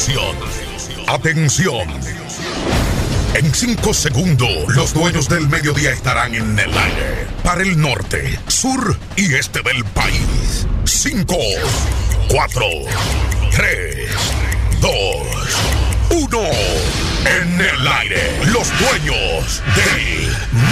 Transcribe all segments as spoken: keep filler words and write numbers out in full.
Atención, atención. En cinco segundos, los dueños del mediodía estarán en el aire. Para el norte, sur y este del país. Cinco, cuatro, tres, dos, uno. En el aire, los dueños del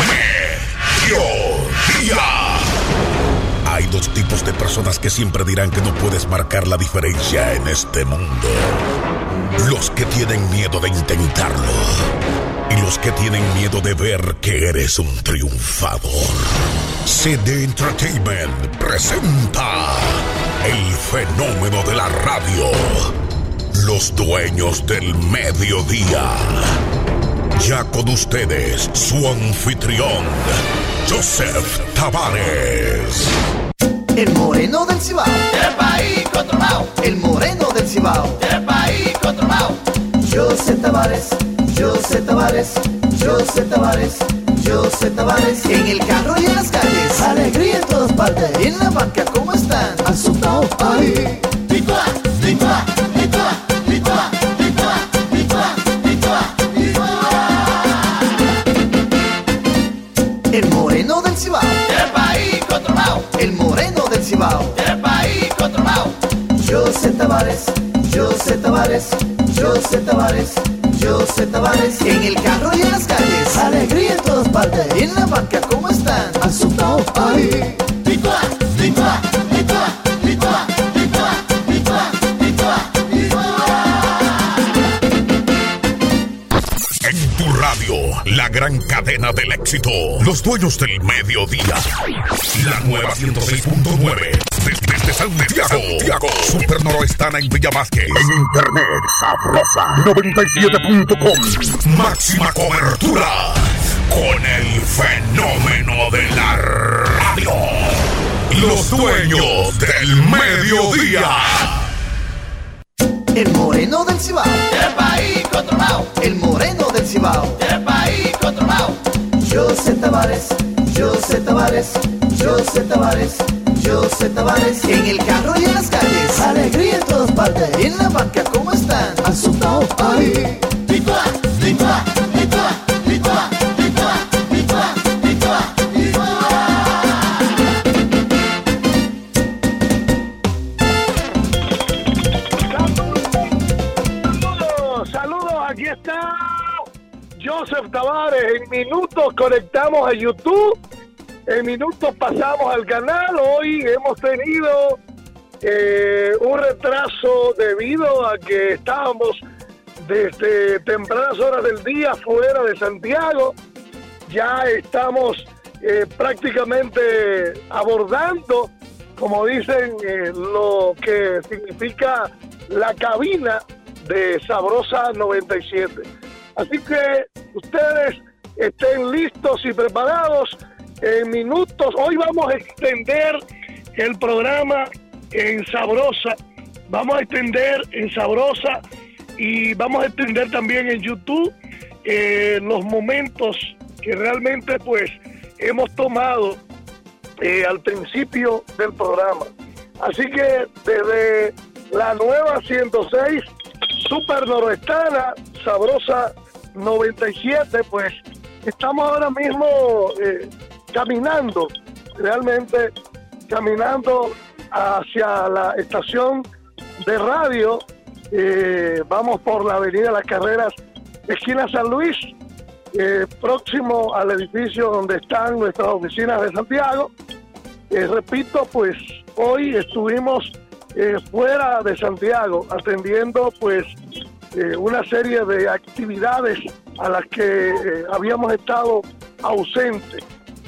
mediodía. Hay dos tipos de personas que siempre dirán que no puedes marcar la diferencia en este mundo. Los que tienen miedo de intentarlo y los que tienen miedo de ver que eres un triunfador. C D Entertainment presenta el fenómeno de la radio. Los dueños del mediodía. Ya con ustedes, su anfitrión, Joseph Tavares. El moreno del Cibao. Del país controlado. El moreno del Cibao. Del país controlado. Joseph Tavares. Joseph Tavares. Joseph Tavares. Joseph Tavares. En el carro y en las calles. Alegría en todas partes. Y en la banca, ¿cómo están? Asustado. Ay. Licua, licua, licua, licua, licua, licua, licua, licua. El moreno del Cibao. Del país controlado. El moreno del Cibao. Del país controlado. Joseph Tavares. Joseph Tavares. Joseph Tavares. Joseph Tavares. En el carro y en las calles. Alegría en todas partes. Y en la banca, ¿cómo están? Asustado. Ay. Licua, licua, licua, licua, licua, licua, licua, licua. En tu radio, la gran cadena del éxito. Los dueños del mediodía. La nueva ciento seis punto nueve. Desde Santiago. Santiago. Super Noroestana en Villa Vázquez. En internet, sabrosa noventa y siete punto com. Máxima cobertura. Con el fenómeno de la radio. Los dueños del mediodía. El moreno del Cibao. Del país controlado. El moreno del Cibao. Del país controlado. Joseph Tavares. Joseph Tavares. Joseph Tavares. Joseph Tavares. En el carro y en las calles. Alegría en todas partes. Y en la banca, ¿cómo están? Asustado. Ay. Licua, licua, licua, licua, licua, licua, licua, licua. Saludos, saludos, aquí está Joseph Tavares. En minutos conectamos a YouTube. En minutos pasamos al canal. Hoy hemos tenido eh, un retraso debido a que estábamos desde tempranas horas del día fuera de Santiago. Ya estamos eh, prácticamente abordando, como dicen, eh, lo que significa la cabina de Sabrosa noventa y siete. Así que ustedes estén listos y preparados. En minutos, hoy vamos a extender el programa en Sabrosa, vamos a extender en Sabrosa y vamos a extender también en YouTube eh, los momentos que realmente pues hemos tomado eh, al principio del programa. Así que desde la nueva ciento seis, Super Noroestana, Sabrosa noventa y siete, pues estamos ahora mismo eh, caminando, realmente caminando hacia la estación de radio. Eh, vamos por la avenida Las Carreras, esquina San Luis, eh, próximo al edificio donde están nuestras oficinas de Santiago. Eh, repito, pues hoy estuvimos eh, fuera de Santiago atendiendo pues eh, una serie de actividades a las que eh, habíamos estado ausentes.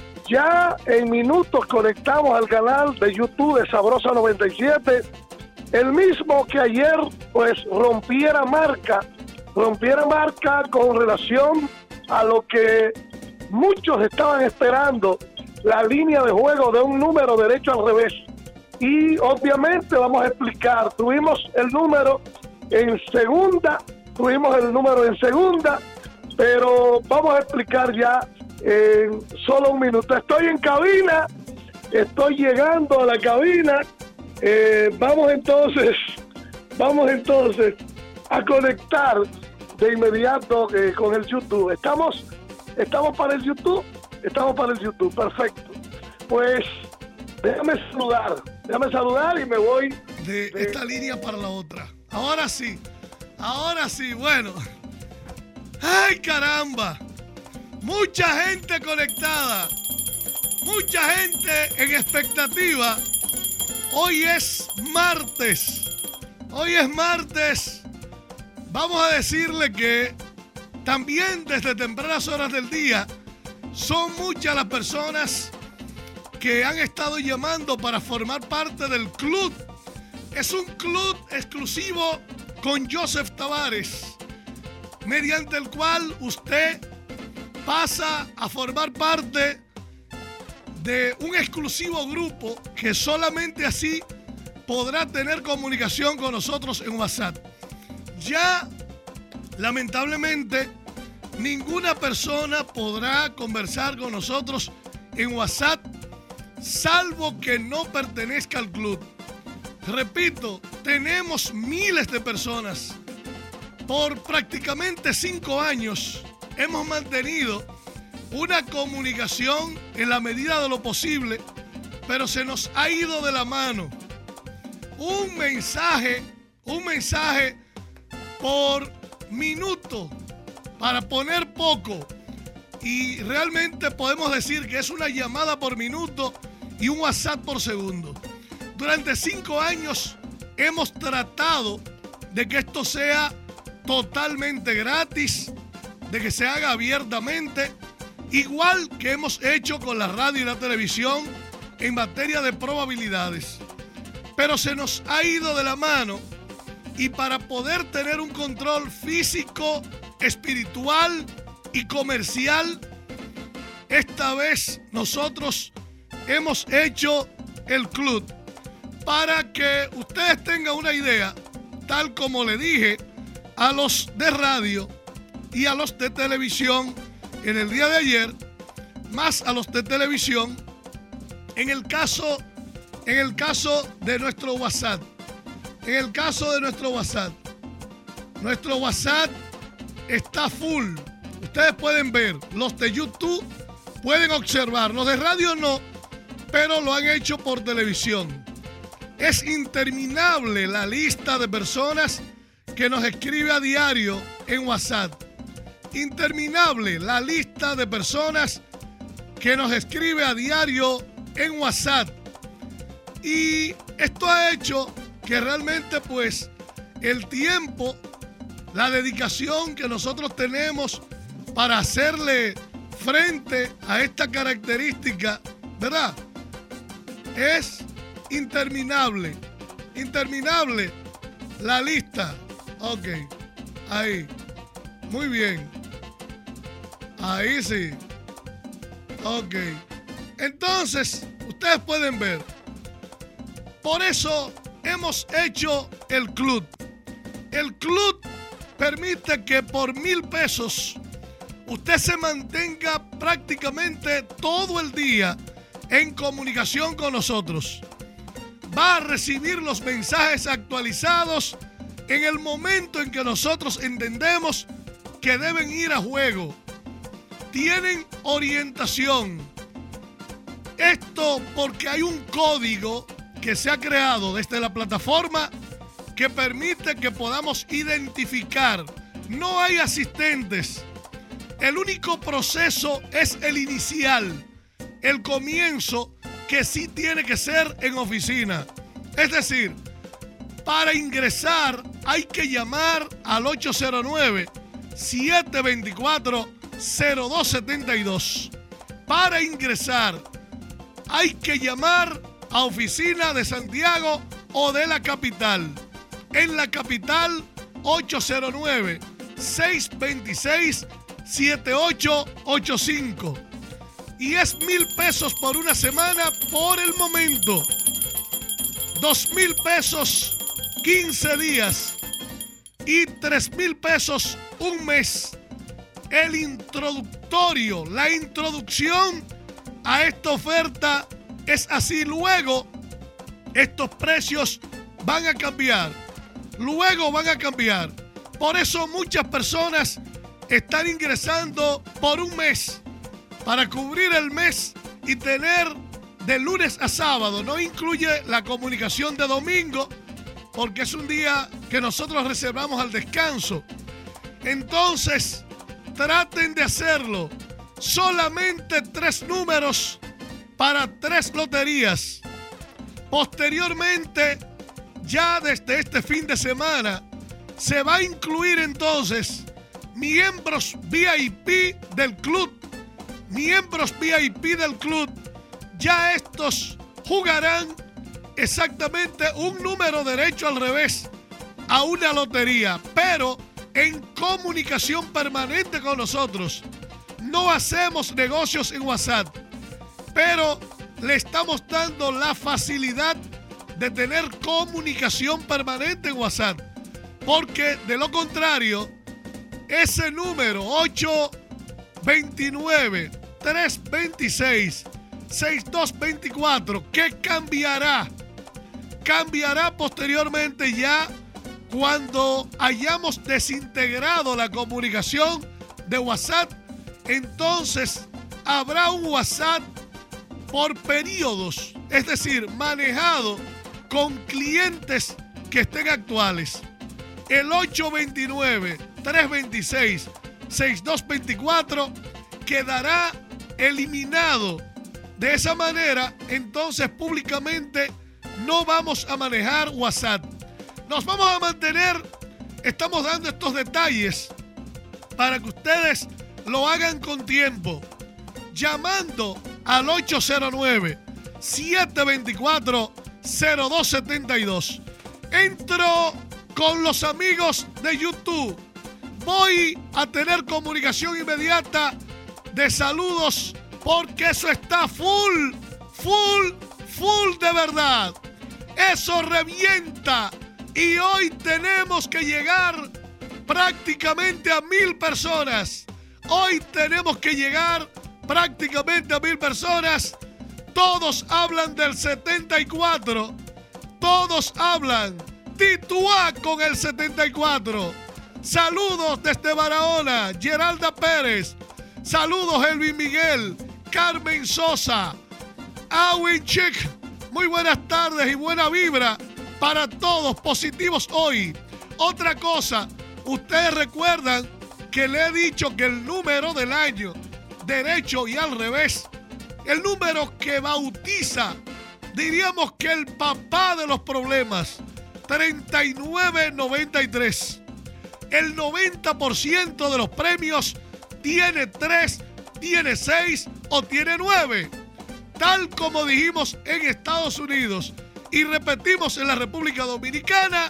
Ya en minutos conectamos al canal de YouTube de Sabrosa noventa y siete, el mismo que ayer pues rompiera marca, rompiera marca con relación a lo que muchos estaban esperando, la línea de juego de un número derecho al revés. Y obviamente vamos a explicar, tuvimos el número en segunda, tuvimos el número en segunda, pero vamos a explicar ya en solo un minuto. Estoy en cabina, estoy llegando a la cabina. Eh, vamos entonces, vamos entonces a conectar de inmediato eh, con el YouTube. ¿Estamos, ¿Estamos para el YouTube? Estamos para el YouTube, perfecto. Pues déjame saludar, déjame saludar y me voy de, de esta línea para la otra. Ahora sí, ahora sí, bueno. ¡Ay, caramba! Mucha gente conectada, mucha gente en expectativa. Hoy es martes, hoy es martes. Vamos a decirle que también desde tempranas horas del día son muchas las personas que han estado llamando para formar parte del club. Es un club exclusivo con Joseph Tavares, mediante el cual usted pasa a formar parte de un exclusivo grupo que solamente así podrá tener comunicación con nosotros en WhatsApp. Ya, lamentablemente, ninguna persona podrá conversar con nosotros en WhatsApp, salvo que no pertenezca al club. Repito, tenemos miles de personas. Por prácticamente cinco años hemos mantenido una comunicación en la medida de lo posible, pero se nos ha ido de la mano. Un mensaje, un mensaje por minuto, para poner poco. Y realmente podemos decir que es una llamada por minuto y un WhatsApp por segundo. Durante cinco años hemos tratado de que esto sea totalmente gratis, de que se haga abiertamente, igual que hemos hecho con la radio y la televisión en materia de probabilidades. Pero se nos ha ido de la mano, y para poder tener un control físico, espiritual y comercial, esta vez nosotros hemos hecho el club. Para que ustedes tengan una idea, tal como le dije a los de radio y a los de televisión en el día de ayer, más a los de televisión, en el caso, en el caso de nuestro WhatsApp, en el caso de nuestro WhatsApp, nuestro WhatsApp está full. Ustedes pueden ver, los de YouTube pueden observar, los de radio no, pero lo han hecho por televisión. Es interminable la lista de personas que nos escribe a diario en WhatsApp. Interminable la lista de personas que nos escribe a diario en WhatsApp. Y esto ha hecho que realmente pues el tiempo, la dedicación que nosotros tenemos para hacerle frente a esta característica, ¿verdad? Es interminable, interminable la lista. Ok, ahí, muy bien, ahí sí, ok. Entonces, ustedes pueden ver, por eso hemos hecho el club. El club permite que por mil pesos usted se mantenga prácticamente todo el día en comunicación con nosotros. Va a recibir los mensajes actualizados en el momento en que nosotros entendemos que deben ir a juego. Tienen orientación. Esto porque hay un código que se ha creado desde la plataforma que permite que podamos identificar. No hay asistentes. El único proceso es el inicial, el comienzo, que sí tiene que ser en oficina. Es decir, para ingresar hay que llamar al ocho cero nueve, siete dos cuatro, cero dos siete dos. Para ingresar hay que llamar a oficina de Santiago o de la capital. En la capital, ocho cero nueve, seis dos seis, siete ocho ocho cinco. Y es mil pesos por una semana por el momento. Dos mil pesos quince días. Y tres mil pesos un mes. El introductorio, la introducción a esta oferta es así. Luego, estos precios van a cambiar. Luego van a cambiar. Por eso muchas personas están ingresando por un mes para cubrir el mes y tener de lunes a sábado. No incluye la comunicación de domingo porque es un día que nosotros reservamos al descanso. Entonces, traten de hacerlo. Solamente tres números para tres loterías. Posteriormente, ya desde este fin de semana, se va a incluir entonces miembros V I P del club. Miembros V I P del club, ya estos jugarán exactamente un número derecho al revés a una lotería, pero en comunicación permanente con nosotros. No hacemos negocios en WhatsApp, pero le estamos dando la facilidad de tener comunicación permanente en WhatsApp, porque de lo contrario, ese número ocho dos nueve, tres dos seis, seis dos dos cuatro, que cambiará, cambiará posteriormente ya cuando hayamos desintegrado la comunicación de WhatsApp. Entonces habrá un WhatsApp por periodos, es decir, manejado con clientes que estén actuales. El ocho dos nueve, tres dos seis, seis dos dos cuatro quedará eliminado. De esa manera, entonces públicamente no vamos a manejar WhatsApp. Nos vamos a mantener, estamos dando estos detalles para que ustedes lo hagan con tiempo, llamando al ocho cero nueve, siete dos cuatro, cero dos siete dos. Entro con los amigos de YouTube. Voy a tener comunicación inmediata de saludos porque eso está full, full, full de verdad. Eso revienta y hoy tenemos que llegar prácticamente a mil personas. Hoy tenemos que llegar prácticamente a mil personas. Todos hablan del setenta y cuatro. Todos hablan. Tituá con el setenta y cuatro. Saludos desde Barahona, Geralda Pérez. Saludos, Elvin Miguel, Carmen Sosa, Awin Chick. Muy buenas tardes y buena vibra para todos, positivos hoy. Otra cosa, ustedes recuerdan que le he dicho que el número del año, derecho y al revés, el número que bautiza, diríamos que el papá de los problemas, treinta y nueve noventa y tres. El noventa por ciento de los premios tiene tres, tiene seis o tiene nueve. Tal como dijimos en Estados Unidos y repetimos en la República Dominicana,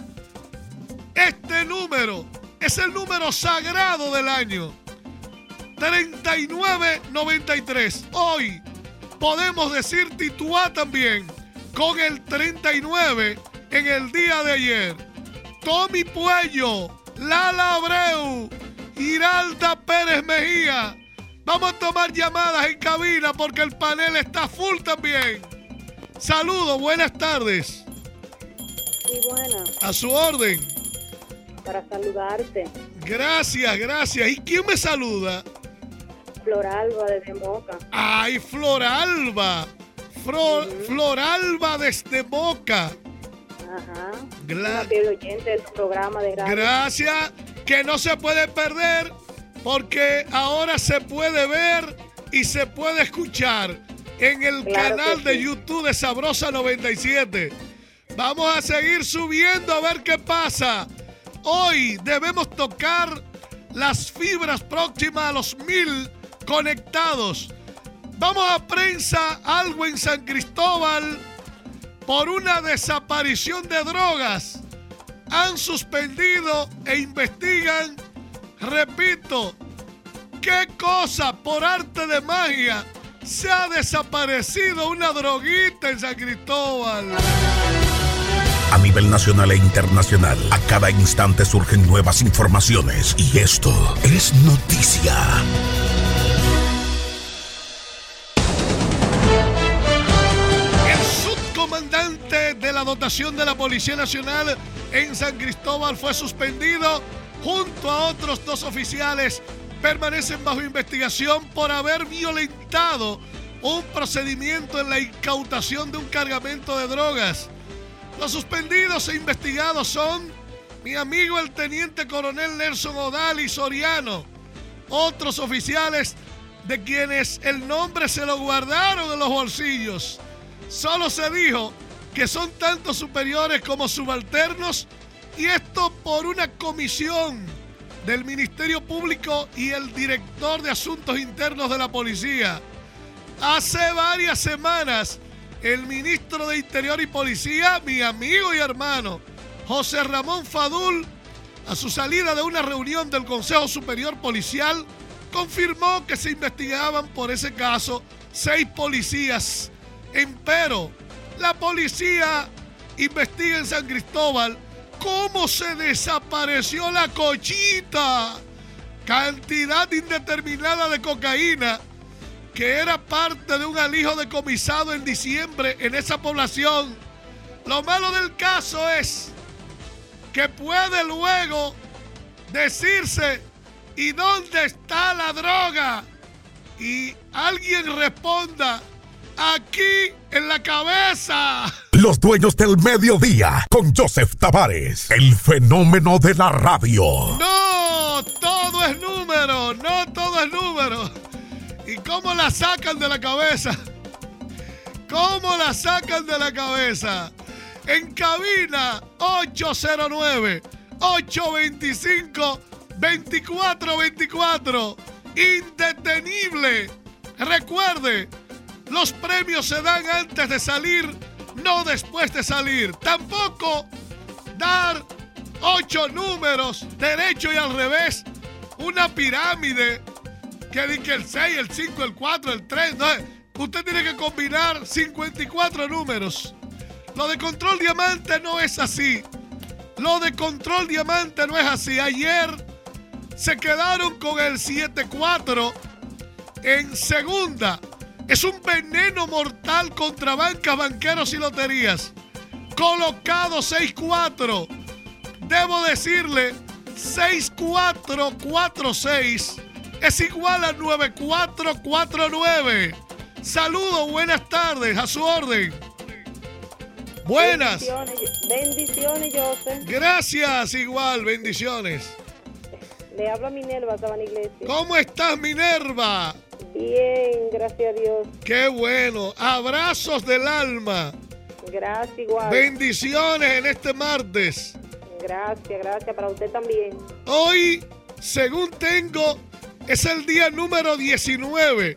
este número es el número sagrado del año. treinta y nueve noventa y tres. Hoy podemos decir Tituá también con el treinta y nueve en el día de ayer. Tommy Puello, Lala Abreu, Giralda Pérez Mejía. Vamos a tomar llamadas en cabina porque el panel está full también. Saludos, buenas tardes. Sí, buenas. A su orden. Para saludarte. Gracias, gracias. ¿Y quién me saluda? Floralba desde Moca. Ay, Floralba. Flor, uh-huh. Floralba desde Moca. Ajá. Gra- Una fiel oyente del programa de radio. Gracias. Que no se puede perder porque ahora se puede ver y se puede escuchar en el Claro canal que de sí. YouTube de Sabrosa noventa y siete. Vamos a seguir subiendo a ver qué pasa. Hoy debemos tocar las fibras próximas a los mil conectados. Vamos a prensa, algo en San Cristóbal por una desaparición de drogas. Han suspendido e investigan, repito, qué cosa, por arte de magia, se ha desaparecido una droguita en San Cristóbal. A nivel nacional e internacional, a cada instante surgen nuevas informaciones y esto es noticia. El subcomandante de la dotación de la Policía Nacional en San Cristóbal fue suspendido junto a otros dos oficiales, permanecen bajo investigación por haber violentado un procedimiento en la incautación de un cargamento de drogas. Los suspendidos e investigados son mi amigo el teniente coronel Nelson Odali Soriano, otros oficiales de quienes el nombre se lo guardaron en los bolsillos. Solo se dijo que son tanto superiores como subalternos, y esto por una comisión del Ministerio Público y el director de Asuntos Internos de la Policía. Hace varias semanas, el ministro de Interior y Policía, mi amigo y hermano, José Ramón Fadul, a su salida de una reunión del Consejo Superior Policial, confirmó que se investigaban por ese caso seis policías. Empero, la policía investiga en San Cristóbal cómo se desapareció la cochita, cantidad indeterminada de cocaína que era parte de un alijo decomisado en diciembre en esa población. Lo malo del caso es que puede luego decirse: ¿y dónde está la droga? Y alguien responda: aquí en la cabeza. Los dueños del mediodía con Joseph Tavares, el fenómeno de la radio. No, todo es número, no todo es número. ¿Y cómo la sacan de la cabeza? ¿Cómo la sacan de la cabeza? En cabina ocho cero nueve, ocho dos cinco, dos cuatro dos cuatro. Indetenible. Recuerde, los premios se dan antes de salir, no después de salir. Tampoco dar ocho números, derecho y al revés, una pirámide que dice el seis, el cinco, el cuatro, el tres. No, usted tiene que combinar cincuenta y cuatro números. Lo de Control Diamante no es así. Lo de Control Diamante no es así. Ayer se quedaron con el siete cuatro en segunda. Es un veneno mortal contra bancas, banqueros y loterías. Colocado seis cuatro. Debo decirle, seis cuatro cuatro seis es igual a nueve cuatro cuatro nueve. Saludos, buenas tardes, a su orden. Buenas. Bendiciones, bendiciones, Joseph. Gracias, igual, bendiciones. Le habla Minerva Sabana Iglesia. ¿Cómo estás, Minerva? Bien, gracias a Dios. Qué bueno. Abrazos del alma. Gracias, igual. Bendiciones en este martes. Gracias, gracias. Para usted también. Hoy, según tengo, es el día número diecinueve.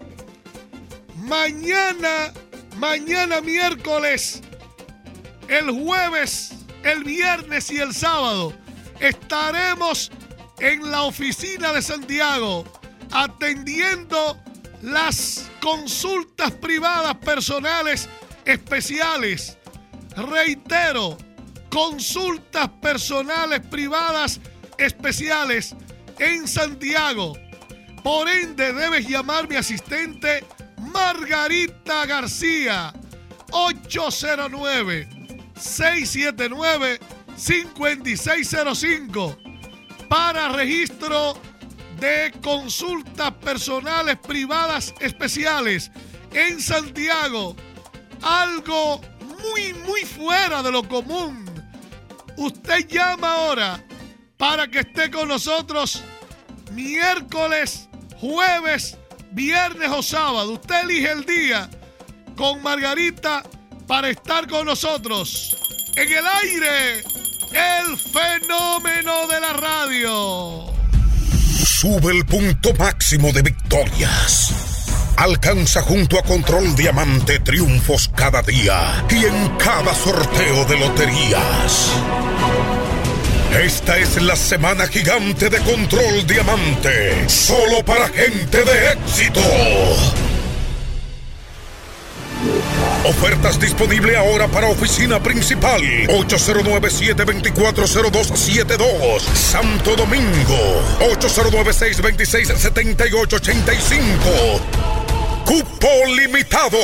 Mañana, mañana miércoles, el jueves, el viernes y el sábado estaremos en la oficina de Santiago atendiendo las consultas privadas personales especiales. Reitero, consultas personales privadas especiales en Santiago. Por ende, debes llamar a mi asistente Margarita García, ocho cero nueve, seis siete nueve, cinco seis cero cinco, para registro de consultas personales privadas especiales en Santiago. Algo muy, muy fuera de lo común. Usted llama ahora para que esté con nosotros miércoles, jueves, viernes o sábado. Usted elige el día con Margarita para estar con nosotros. En el aire, el fenómeno de la radio. Sube el punto máximo de victorias. Alcanza junto a Control Diamante triunfos cada día y en cada sorteo de loterías. Esta es la semana gigante de Control Diamante, solo para gente de éxito. Ofertas disponibles ahora para oficina principal. ocho cero nueve, siete dos cuatro, cero dos siete dos. Santo Domingo. ocho cero nueve, seis dos seis, siete ocho ocho cinco. Cupo limitado.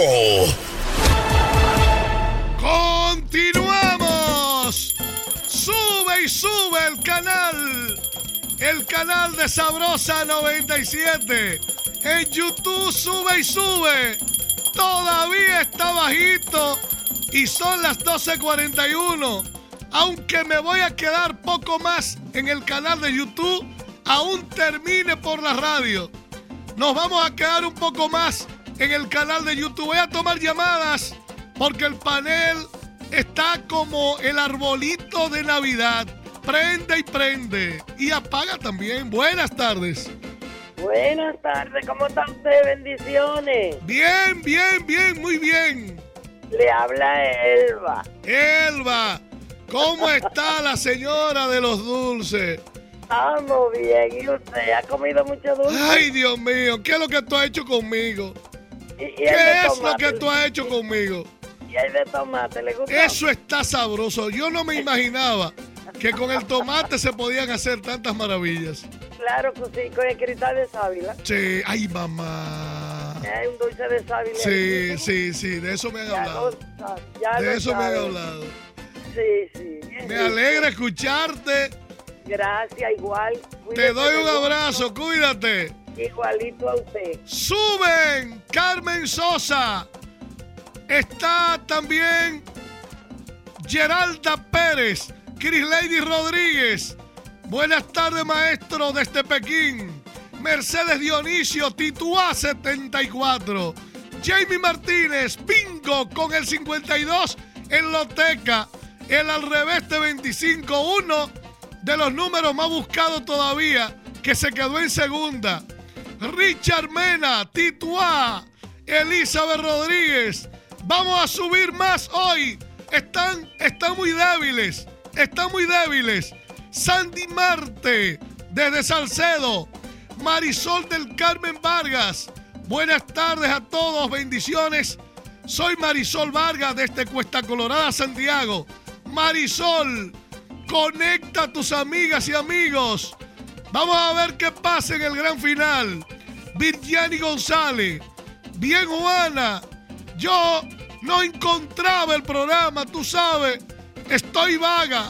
Continuamos. Sube y sube el canal. el canal de Sabrosa noventa y siete. En YouTube sube y sube. Todavía está bajito y son las doce cuarenta y uno. Aunque me voy a quedar poco más en el canal de YouTube, aún termine por la radio. Nos vamos a quedar un poco más en el canal de YouTube. Voy a tomar llamadas porque el panel está como el arbolito de Navidad. Prende y prende. Y apaga también. Buenas tardes. Buenas tardes, ¿cómo está usted? Bendiciones. Bien, bien, bien, muy bien. Le habla Elba. Elba, ¿cómo está la señora de los dulces? Estamos bien, ¿y usted ha comido mucho dulce? Ay, Dios mío, ¿qué es lo que tú has hecho conmigo? ¿Y, y ¿Qué es lo que tú has hecho conmigo? Y hay de tomate, ¿le gusta? Eso está sabroso. Yo no me imaginaba que con el tomate se podían hacer tantas maravillas. Claro que sí, con el cristal de sábila. Sí, ay, mamá. Hay un dulce de sábila. Sí, sí, sí, de eso me han hablado. Ya De lo eso me han sabe. hablado. Sí, sí. bien Me rico. alegra escucharte. Gracias, igual. Te Cuídese doy un mucho. abrazo, cuídate. Igualito a usted. Suben Carmen Sosa. Está también Geralda Pérez, Chris Lady Rodríguez. Buenas tardes, maestro, desde Pekín. Mercedes Dionisio, Tituá setenta y cuatro. Jamie Martínez, bingo con el cincuenta y dos en Loteca. El al revés de veinticinco, uno de los números más buscados todavía, que se quedó en segunda. Richard Mena, Tituá, Elizabeth Rodríguez. Vamos a subir más hoy. Están, están muy débiles. Están muy débiles. Sandy Marte, desde Salcedo. Marisol del Carmen Vargas. Buenas tardes a todos. Bendiciones. Soy Marisol Vargas desde Cuesta Colorada, Santiago. Marisol, conecta a tus amigas y amigos. Vamos a ver qué pasa en el gran final. Virgiani González. Bien, Juana. Yo no encontraba el programa, tú sabes. Estoy vaga.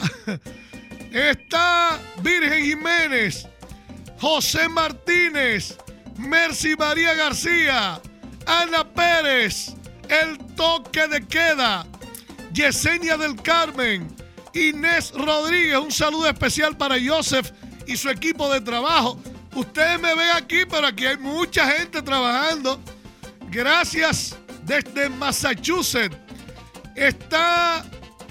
Está Virgen Jiménez. José Martínez. Mercy María García. Ana Pérez. El toque de queda. Yesenia del Carmen. Inés Rodríguez. Un saludo especial para Joseph y su equipo de trabajo. Ustedes me ven aquí, pero aquí hay mucha gente trabajando. Gracias desde Massachusetts. Está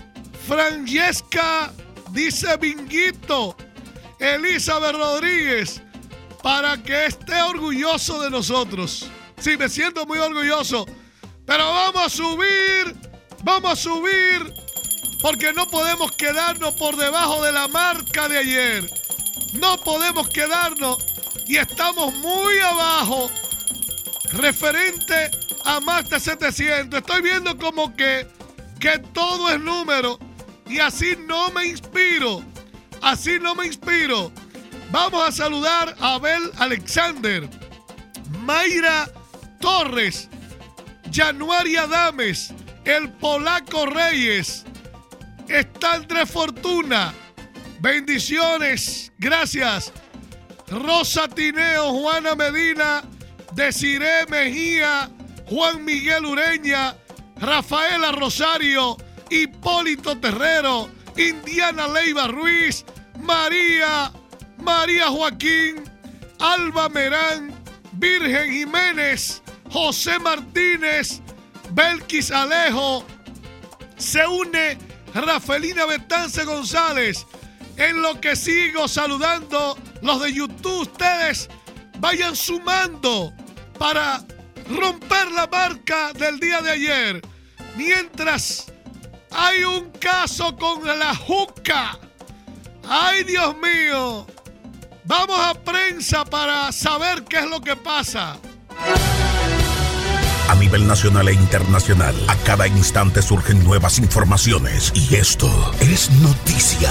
Francesca, dice Binguito. Elizabeth Rodríguez, para que esté orgulloso de nosotros. Sí, me siento muy orgulloso. Pero vamos a subir, vamos a subir, porque no podemos quedarnos por debajo de la marca de ayer. No podemos quedarnos y estamos muy abajo referente a más de setecientos. Estoy viendo como que, que todo es número y así no me inspiro. Así no me inspiro. Vamos a saludar a Abel Alexander, Mayra Torres, Januari Adames, el Polaco Reyes, está Andrés Fortuna. Bendiciones, gracias. Rosa Tineo, Juana Medina, Desiree Mejía, Juan Miguel Ureña, Rafaela Rosario, Hipólito Terrero, Indiana Leiva Ruiz, María, María Joaquín, Alba Merán, Virgen Jiménez, José Martínez, Belkis Alejo. Se une Rafelina Betance González. En lo que sigo saludando los de YouTube, ustedes vayan sumando para romper la marca del día de ayer. Mientras hay un caso con la juca. ¡Ay, Dios mío! Vamos a prensa para saber qué es lo que pasa. A nivel nacional e internacional, a cada instante surgen nuevas informaciones y esto es noticia.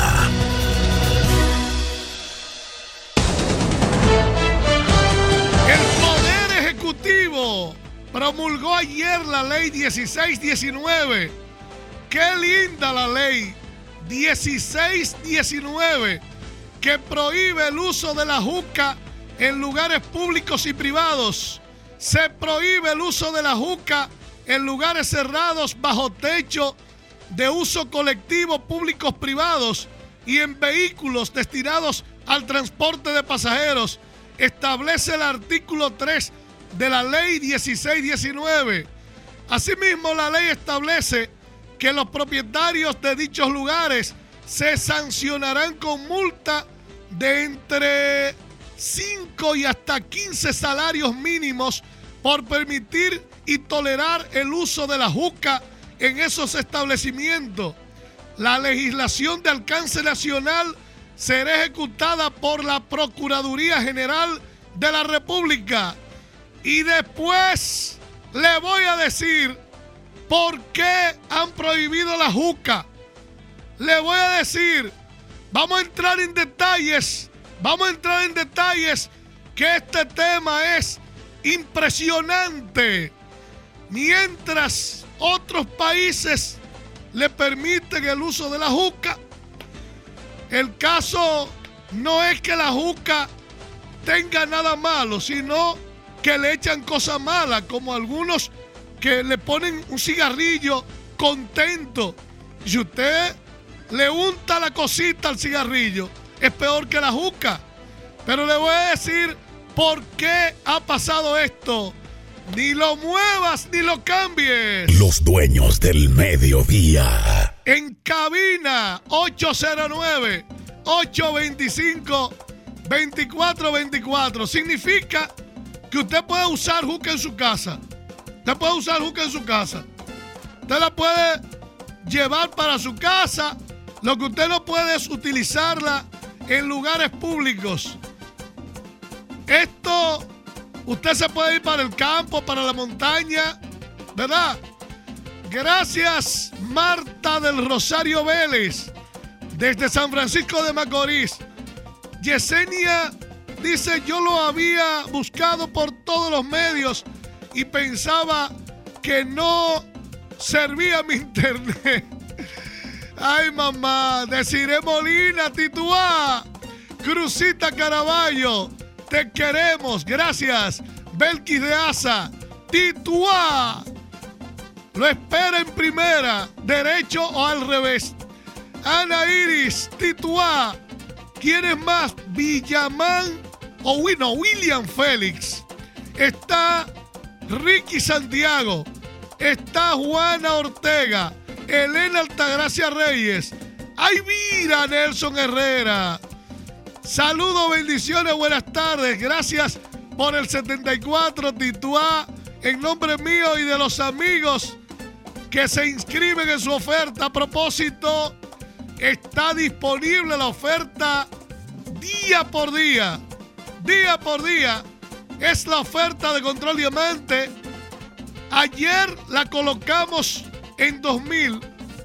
El Poder Ejecutivo promulgó ayer la ley dieciséis diecinueve. ¡Qué linda la ley! dieciséis diecinueve. que prohíbe el uso de la juca en lugares públicos y privados. Se prohíbe el uso de la juca en lugares cerrados bajo techo de uso colectivo, públicos, privados y en vehículos destinados al transporte de pasajeros. Establece el artículo tres de la ley dieciséis diecinueve. Asimismo, la ley establece que los propietarios de dichos lugares se sancionarán con multa de entre cinco y hasta quince salarios mínimos por permitir y tolerar el uso de la juca en esos establecimientos. La legislación de alcance nacional será ejecutada por la Procuraduría General de la República. Y después le voy a decir por qué han prohibido la juca. Le voy a decir, vamos a entrar en detalles, vamos a entrar en detalles que este tema es impresionante. Mientras otros países le permiten el uso de la juca, el caso no es que la juca tenga nada malo, sino que le echan cosas malas, como algunos que le ponen un cigarrillo contento. Y usted le unta la cosita al cigarrillo, es peor que la juca. Pero le voy a decir por qué ha pasado esto. Ni lo muevas ni lo cambies. Los dueños del mediodía. En cabina ocho cero nueve, ocho dos cinco, dos cuatro dos cuatro. Significa que usted puede usar juca en su casa. Usted puede usar juca en su casa. Usted la puede llevar para su casa. Lo que usted no puede es utilizarla en lugares públicos. Esto, usted se puede ir para el campo, para la montaña, ¿verdad? Gracias, Marta del Rosario Vélez, desde San Francisco de Macorís. Yesenia dice, yo lo había buscado por todos los medios y pensaba que no servía mi internet. Ay, mamá. Desiree Molina, Tituá. Cruzita Caraballo, te queremos. Gracias. Belkis de Asa, Tituá. Lo espera en primera, derecho o al revés. Ana Iris, Tituá. ¿Quién es más? Villamán o no, William Félix. Está Ricky Santiago. Está Juana Ortega. Elena Altagracia Reyes. Ay, mira, Nelson Herrera. Saludos, bendiciones, buenas tardes. Gracias por el setenta y cuatro, Tituá. En nombre mío y de los amigos que se inscriben en su oferta. A propósito, está disponible la oferta día por día. Día por día. Es la oferta de Control Diamante. Ayer la colocamos en dos mil.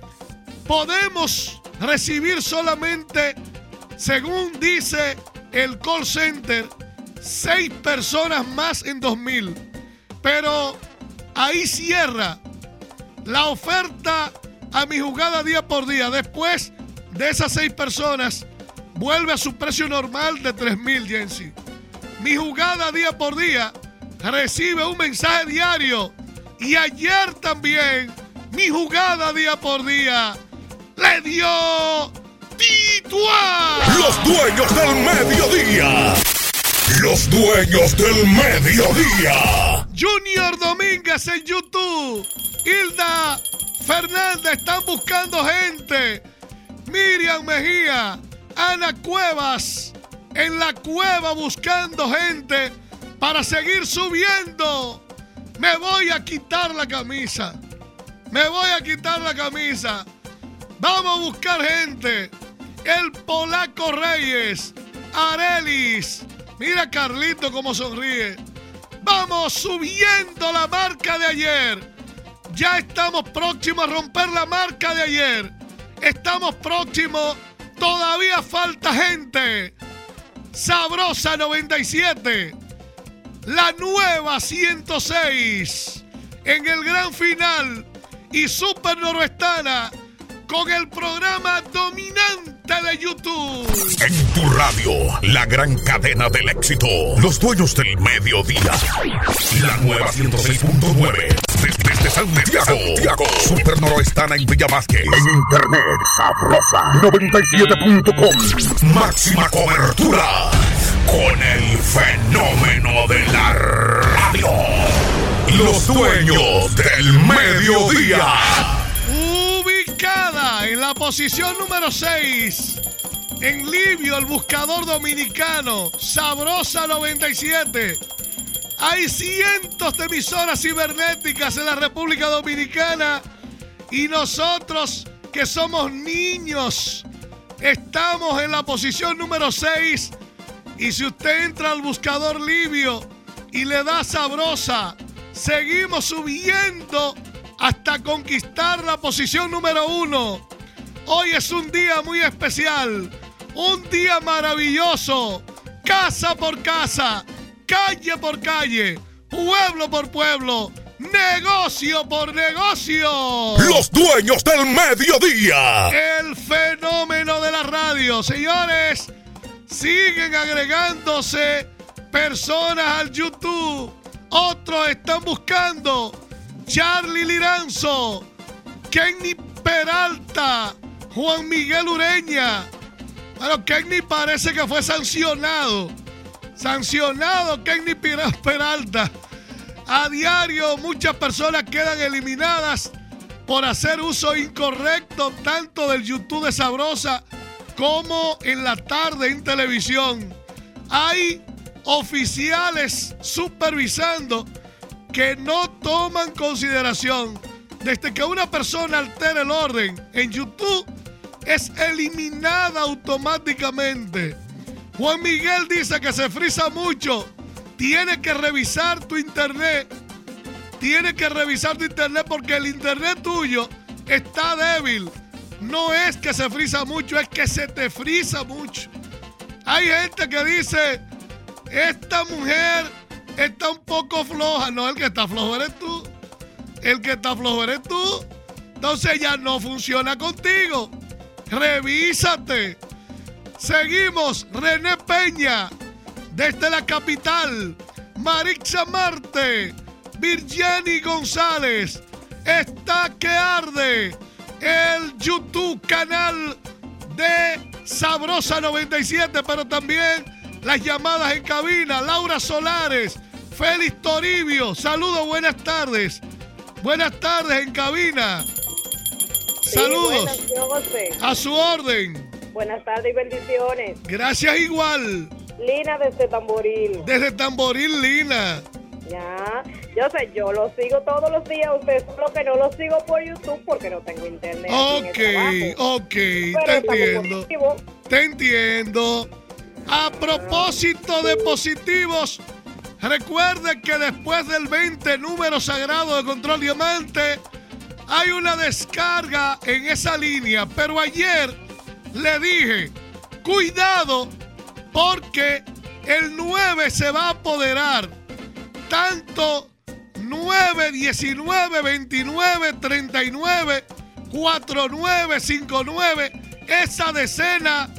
Podemos recibir solamente, según dice el call center, seis personas más en dos mil. Pero ahí cierra la oferta a mi jugada día por día. Después de esas seis personas, vuelve a su precio normal de tres mil, Jensi. Mi jugada día por día recibe un mensaje diario. Y ayer también, mi jugada día por día le dio Tituá. Los dueños del mediodía. Los dueños del mediodía. Junior Domínguez en YouTube. Hilda Fernández, están buscando gente. Miriam Mejía. Ana Cuevas en la cueva buscando gente para seguir subiendo. Me voy a quitar la camisa. Me voy a quitar la camisa. Vamos a buscar gente. El Polaco Reyes. Arelis. Mira Carlito cómo sonríe. Vamos subiendo la marca de ayer. Ya estamos próximos a romper la marca de ayer. Estamos próximos. Todavía falta gente. Sabrosa noventa y siete. La nueva ciento seis. En el gran final. Y Super Noroestana. Con el programa dominante gente de YouTube. En tu radio, la gran cadena del éxito. Los dueños del mediodía. La nueva ciento seis punto nueve. Desde, desde Santiago. Santiago. Super Noroestana en Villa Vázquez. En internet, sabrosa. noventa y siete punto com. Máxima cobertura. Con el fenómeno de la radio. Los dueños del mediodía. Ubicada en la posición número seis. En Livio, el buscador dominicano. Sabrosa noventa y siete. Hay cientos de emisoras cibernéticas en la República Dominicana. Y nosotros, que somos niños, estamos en la posición número seis. Y si usted entra al buscador Livio y le da sabrosa, seguimos subiendo hasta conquistar la posición número uno. Hoy es un día muy especial, un día maravilloso, casa por casa, calle por calle, pueblo por pueblo, negocio por negocio. Los dueños del mediodía. El fenómeno de la radio, señores. Siguen agregándose personas al YouTube. Otros están buscando. Charlie Liranzo, Kenny Peralta, Juan Miguel Ureña. Bueno, Kenny parece que fue sancionado. Sancionado Kenny Peralta. A diario muchas personas quedan eliminadas por hacer uso incorrecto tanto del YouTube de Sabrosa como en la tarde en televisión. Hay oficiales supervisando que no toman consideración. Desde que una persona altera el orden en YouTube, es eliminada automáticamente. Juan Miguel dice que se frisa mucho. Tienes que revisar tu internet. Tienes que revisar tu internet porque el internet tuyo está débil. No es que se frisa mucho, es que se te frisa mucho. Hay gente que dice, esta mujer está un poco floja. No, el que está flojo eres tú. El que está flojo eres tú. Entonces ya no funciona contigo. Revísate. Seguimos. René Peña, desde la capital. Marixa Marte. Virgiani González. Está que arde. El YouTube canal de Sabrosa noventa y siete, pero también las llamadas en cabina. Laura Solares, Félix Toribio, saludos, buenas tardes. Buenas tardes en cabina. Saludos. Sí, buenas, José. A su orden. Buenas tardes y bendiciones. Gracias igual. Lina desde Tamboril. Desde Tamboril, Lina. Ya, yo sé, yo lo sigo todos los días. Usted solo que no lo sigo por YouTube porque no tengo internet. Ok, ok, te entiendo. Te entiendo. A propósito de positivos, recuerde que después del veinte número sagrado de Control Diamante, hay una descarga en esa línea. Pero ayer le dije, cuidado, porque el nueve se va a apoderar. Tanto nueve, diecinueve, veintinueve, treinta y nueve, cuarenta y nueve, cincuenta y nueve. Esa decena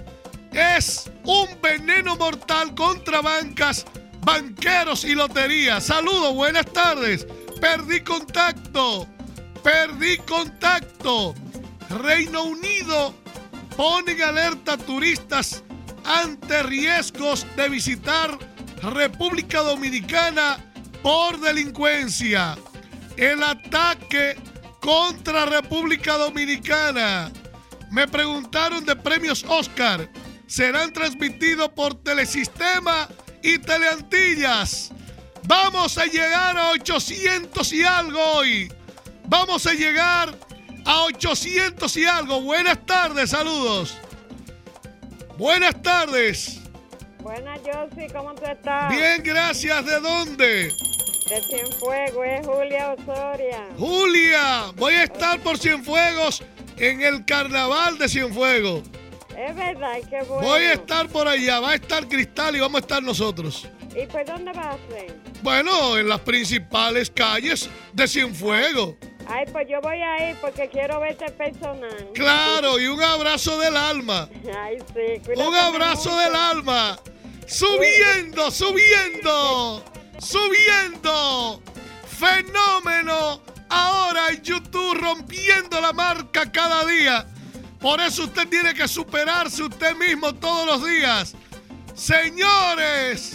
es un veneno mortal contra bancas, banqueros y loterías. Saludos, buenas tardes. Perdí contacto. Perdí contacto. Reino Unido pone en alerta a turistas ante riesgos de visitar República Dominicana por delincuencia. El ataque contra República Dominicana. Me preguntaron de premios Oscar. Serán transmitidos por Telesistema y Teleantillas. Vamos a llegar a ochocientos y algo hoy. Vamos a llegar a ochocientos y algo. Buenas tardes, saludos. Buenas tardes. Buenas, Josie, ¿cómo tú estás? Bien, gracias. ¿De dónde? De Cienfuegos, es Julia Osoria. Julia, voy a estar por Cienfuegos en el carnaval de Cienfuegos. Es verdad, qué bueno. Voy a estar por allá, va a estar Cristal y vamos a estar nosotros. ¿Y por dónde vas a ser? Bueno, en las principales calles de Cienfuegos. Ay, pues yo voy a ir porque quiero verte personal. Claro, y un abrazo del alma. Ay, sí. Cuídate Un abrazo mucho. del alma. Subiendo, subiendo, subiendo. Fenómeno. Ahora en YouTube rompiendo la marca cada día. Por eso usted tiene que superarse usted mismo todos los días. Señores,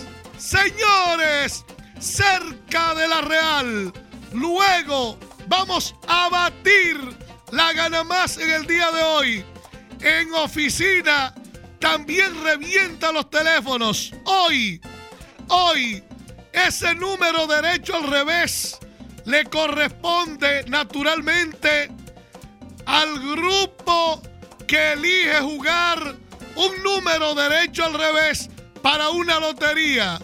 señores, cerca de la Real. Luego vamos a batir la gana más en el día de hoy. En oficina también revienta los teléfonos. Hoy, hoy, ese número derecho al revés le corresponde naturalmente al grupo que elige jugar un número derecho al revés para una lotería.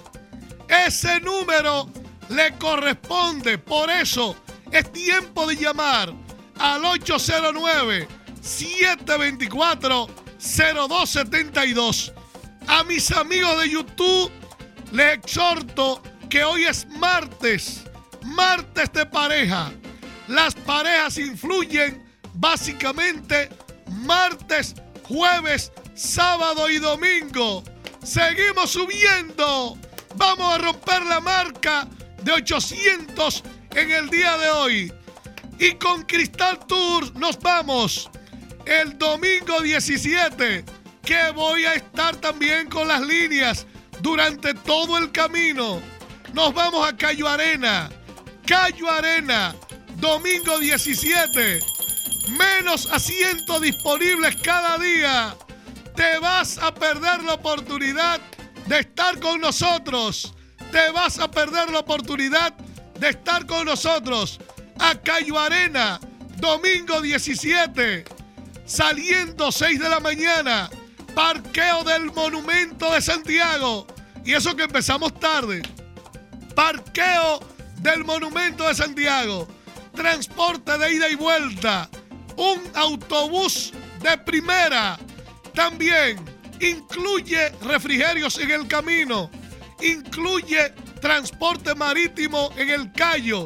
Ese número le corresponde. Por eso es tiempo de llamar al ocho cero nueve, siete dos cuatro, cero dos siete dos. A mis amigos de YouTube les exhorto que hoy es martes, martes de pareja. Las parejas influyen básicamente martes, jueves, sábado y domingo. Seguimos subiendo. Vamos a romper la marca de ochocientos en el día de hoy. Y con Cristal Tours nos vamos el domingo diecisiete, que voy a estar también con las líneas durante todo el camino. Nos vamos a Cayo Arena. Cayo Arena, domingo diecisiete. Menos asientos disponibles cada día. Te vas a perder la oportunidad de estar con nosotros. Te vas a perder la oportunidad de estar con nosotros. A Cayo Arena, domingo diecisiete. Saliendo seis de la mañana. Parqueo del Monumento de Santiago. Y eso que empezamos tarde. Parqueo del Monumento de Santiago. Transporte de ida y vuelta. Un autobús de primera. También incluye refrigerios en el camino. Incluye transporte marítimo en el Cayo.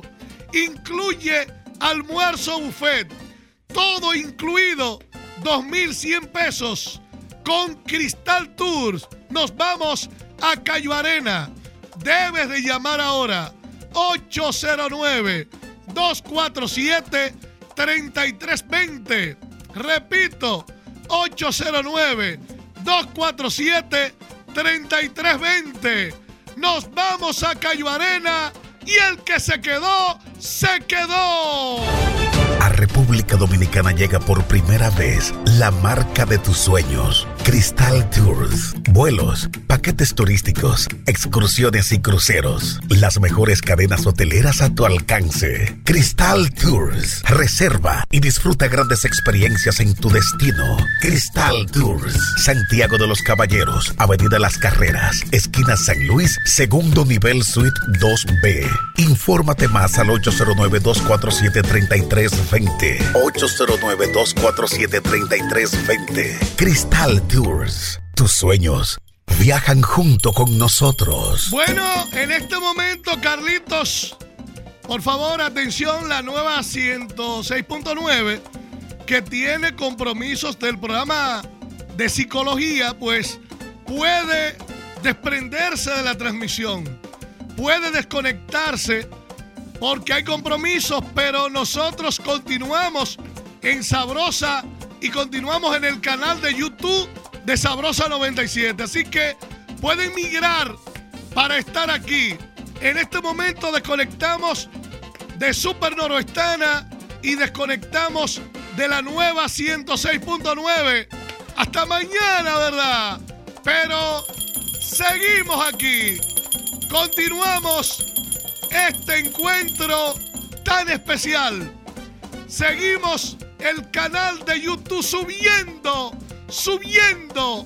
Incluye almuerzo buffet. Todo incluido. dos mil cien pesos. Con Cristal Tours. Nos vamos a Cayo Arena. Debes de llamar ahora. ocho cero nueve, dos cuatro siete, tres tres dos cero. Repito, ocho cero nueve, dos cuatro siete, tres tres dos cero. Nos vamos a Cayo Arena y el que se quedó, se quedó. A República Dominicana llega por primera vez la marca de tus sueños, Cristal Tours. Vuelos, paquetes turísticos, excursiones y cruceros. Las mejores cadenas hoteleras a tu alcance. Cristal Tours. Reserva y disfruta grandes experiencias en tu destino. Cristal Tours. Santiago de los Caballeros, Avenida Las Carreras, esquina San Luis, segundo nivel, suite dos B. Infórmate más al ocho cero nueve, dos cuatro siete, tres tres dos cero. ocho cero nueve, dos cuatro siete, tres tres dos cero. Cristal Tours. Tus sueños viajan junto con nosotros. Bueno, en este momento, Carlitos, por favor, atención, la nueva ciento seis punto nueve, que tiene compromisos del programa de psicología, pues puede desprenderse de la transmisión, puede desconectarse porque hay compromisos, pero nosotros continuamos en Sabrosa y continuamos en el canal de YouTube de Sabrosa noventa y siete. Así que pueden migrar para estar aquí. En este momento desconectamos de Super Noroestana y desconectamos de la nueva ciento seis punto nueve. Hasta mañana, ¿verdad? Pero seguimos aquí. Continuamos este encuentro tan especial. Seguimos el canal de YouTube subiendo, subiendo.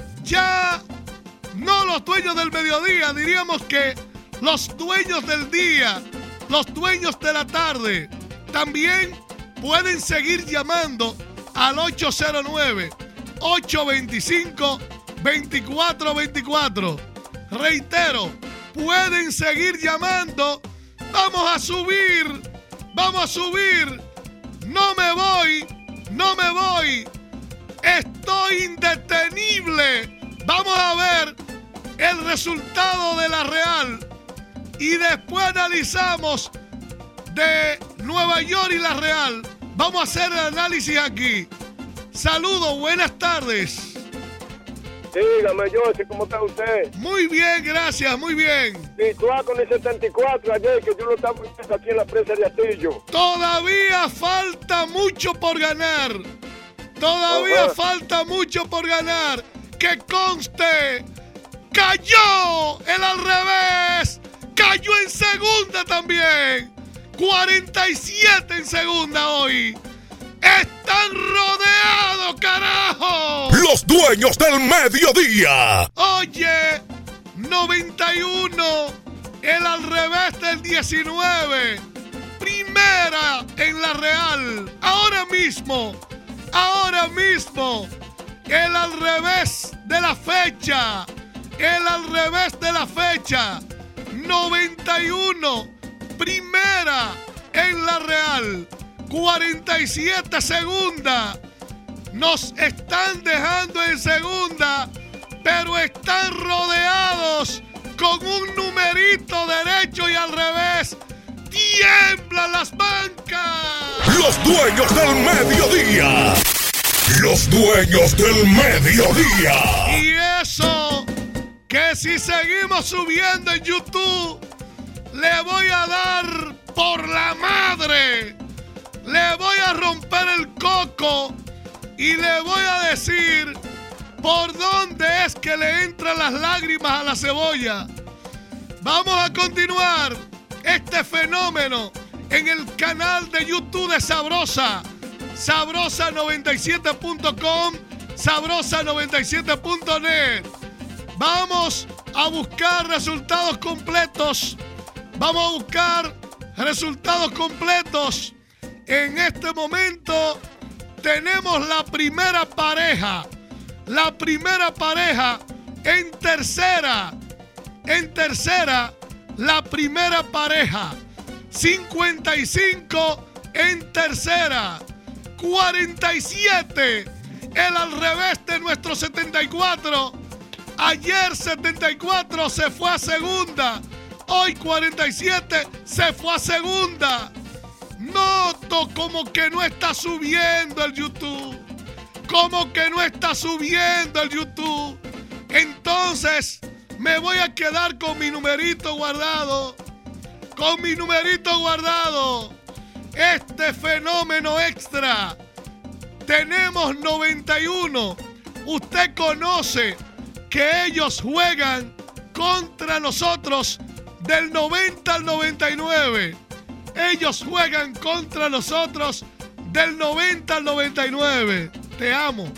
Ya no los dueños del mediodía, diríamos que los dueños del día, los dueños de la tarde, también pueden seguir llamando al ocho cero nueve, ocho dos cinco, dos cuatro dos cuatro. Reitero, pueden seguir llamando. Vamos a subir Vamos a subir. No me voy. No me voy. Estoy indetenible. Vamos a ver el resultado de la Real. Y después analizamos de Nueva York y la Real. Vamos a hacer el análisis aquí. Saludos, buenas tardes. Dígame, José, ¿cómo está usted? Muy bien, gracias, muy bien. Sí, tú vas con el setenta y cuatro ayer, que yo lo estaba viendo aquí en la presa de Astillo. Todavía falta mucho por ganar. Todavía Ajá. falta mucho por ganar. Que conste, cayó el al revés. Cayó en segunda también. cuarenta y siete en segunda hoy. ¡Están rodeados, carajo! Los dueños del mediodía. Oye, noventa y uno, el al revés del diecinueve. Primera en la Real. Ahora mismo, ahora mismo, el al revés de la fecha. El al revés de la fecha. noventa y uno, primera en la Real. cuarenta y siete segunda. Nos están dejando en segunda, pero están rodeados con un numerito derecho y al revés. ¡Tiemblan las bancas! Los dueños del mediodía. Los dueños del mediodía. Y eso, que si seguimos subiendo en YouTube, le voy a dar por la madre. Le voy a romper el coco y le voy a decir por dónde es que le entran las lágrimas a la cebolla. Vamos a continuar este fenómeno en el canal de YouTube de Sabrosa. Sabrosa noventa y siete punto com, Sabrosa noventa y siete punto net. Vamos a buscar resultados completos. Vamos a buscar resultados completos. En este momento tenemos la primera pareja. La primera pareja en tercera. En tercera, la primera pareja. cincuenta y cinco en tercera. cuarenta y siete. El al revés de nuestro setenta y cuatro. Ayer setenta y cuatro se fue a segunda. Hoy cuarenta y siete se fue a segunda. Noto como que no está subiendo el YouTube. Como que no está subiendo el YouTube. Entonces me voy a quedar con mi numerito guardado. Con mi numerito guardado. Este fenómeno extra. Tenemos noventa y uno. Usted conoce que ellos juegan contra nosotros del noventa al noventa y nueve. Ellos juegan contra nosotros del noventa al noventa y nueve. Te amo.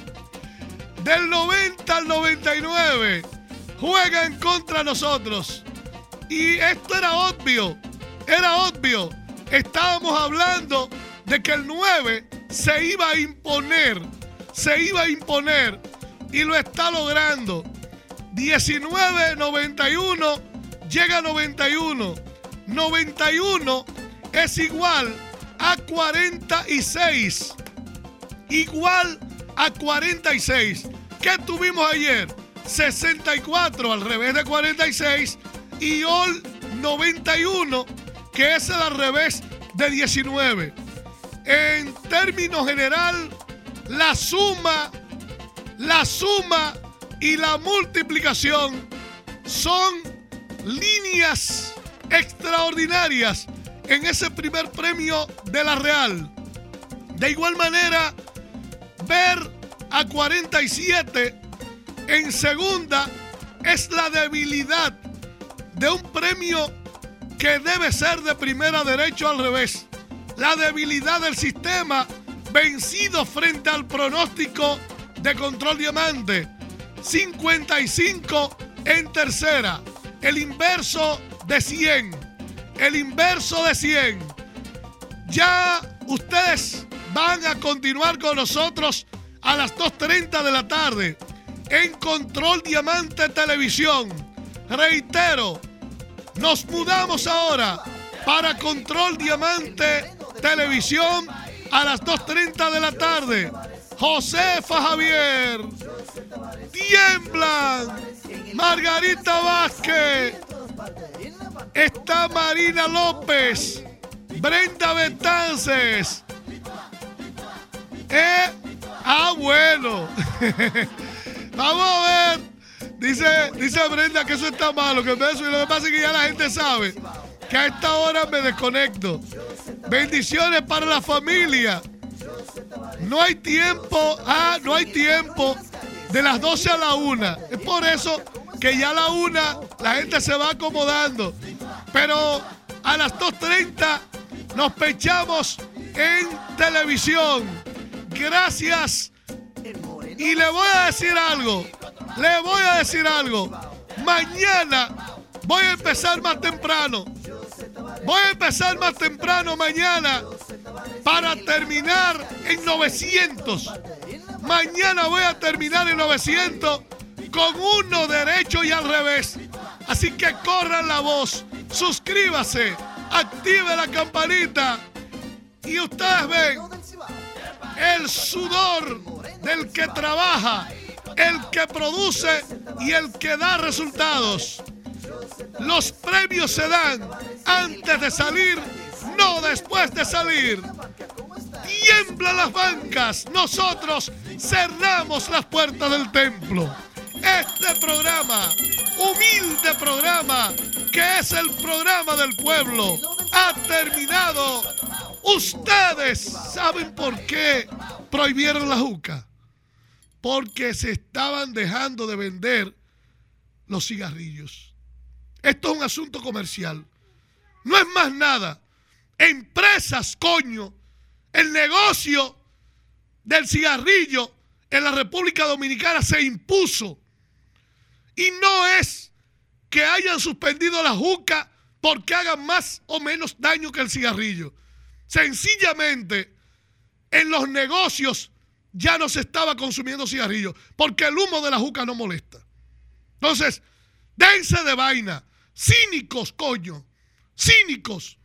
Del noventa al noventa y nueve juegan contra nosotros. Y esto era obvio. Era obvio. Estábamos hablando de que el nueve se iba a imponer. Se iba a imponer. Y lo está logrando. diecinueve noventa y uno llega a noventa y uno. noventa y uno es igual a cuarenta y seis. Igual a cuarenta y seis. ¿Qué tuvimos ayer? sesenta y cuatro al revés de cuarenta y seis. Y hoy noventa y uno, que es el al revés de diecinueve. En términos general, la suma, la suma y la multiplicación son líneas extraordinarias en ese primer premio de la Real. De igual manera, ver a cuarenta y siete en segunda es la debilidad de un premio que debe ser de primera derecho al revés. La debilidad del sistema vencido frente al pronóstico de Control Diamante. cincuenta y cinco en tercera. El inverso de cien. El inverso de cien. Ya ustedes van a continuar con nosotros a las dos treinta de la tarde en Control Diamante Televisión. Reitero, nos mudamos ahora para Control Diamante televisión a las dos treinta de la tarde. Josefa Javier, tiemblan, Margarita Vázquez, está Marina López, Brenda Betances. Eh, ah, bueno. Vamos a ver. Dice, dice Brenda que eso está malo, que eso, y lo que pasa es que ya la gente sabe que a esta hora me desconecto. Bendiciones para la familia. No hay tiempo, ah, no hay tiempo de las doce a la una. Es por eso que ya a la una la gente se va acomodando. Pero a las dos treinta nos pechamos en televisión. Gracias. Y le voy a decir algo. Le voy a decir algo. Mañana voy a empezar más temprano. Voy a empezar más temprano mañana para terminar en novecientos. Mañana voy a terminar en novecientos con uno derecho y al revés. Así que corran la voz, suscríbase, active la campanita y ustedes ven el sudor del que trabaja, el que produce y el que da resultados. Los premios se dan antes de salir, no después de salir. Tiemblan las bancas, nosotros cerramos las puertas del templo. Este programa, humilde programa, que es el programa del pueblo, ha terminado. Ustedes saben por qué prohibieron la juca. Porque se estaban dejando de vender los cigarrillos. Esto es un asunto comercial. No es más nada. Empresas, coño. El negocio del cigarrillo en la República Dominicana se impuso. Y no es que hayan suspendido la juca porque hagan más o menos daño que el cigarrillo. Sencillamente, en los negocios ya no se estaba consumiendo cigarrillos porque el humo de la juca no molesta. Entonces, dense de vaina. Cínicos, coño. Cínicos.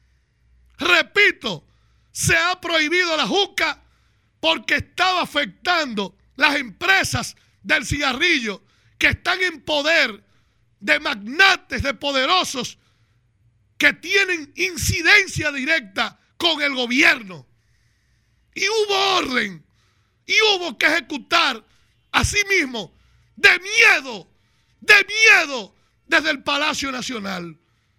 Repito, se ha prohibido la juca porque estaba afectando las empresas del cigarrillo que están en poder de magnates, de poderosos que tienen incidencia directa con el gobierno. Y hubo orden, y hubo que ejecutar asimismo de miedo, de miedo desde el Palacio Nacional.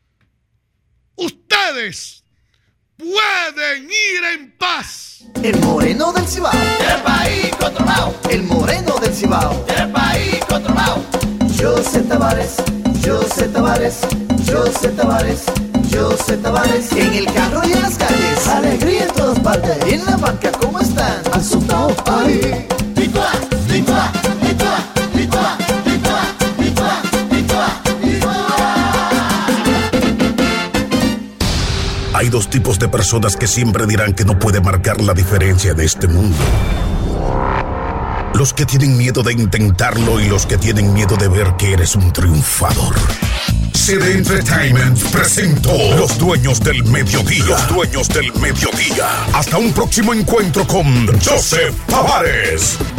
Ustedes pueden ir en paz. El moreno del Cibao. Del país controlado. El moreno del Cibao. Del país controlado. José Tavares, José Tavares, José Tavares, José Tavares. En el carro y en las calles, alegría en todas partes. En la banca, ¿cómo están? Asustado, ay. Licua, licua, licua, licua, licua, licua, licua, licua. Hay dos tipos de personas que siempre dirán que no puede marcar la diferencia de este mundo. Los que tienen miedo de intentarlo y los que tienen miedo de ver que eres un triunfador. C D Entertainment presentó Los Dueños del Mediodía. Los Dueños del Mediodía. Hasta un próximo encuentro con Joseph Tavares.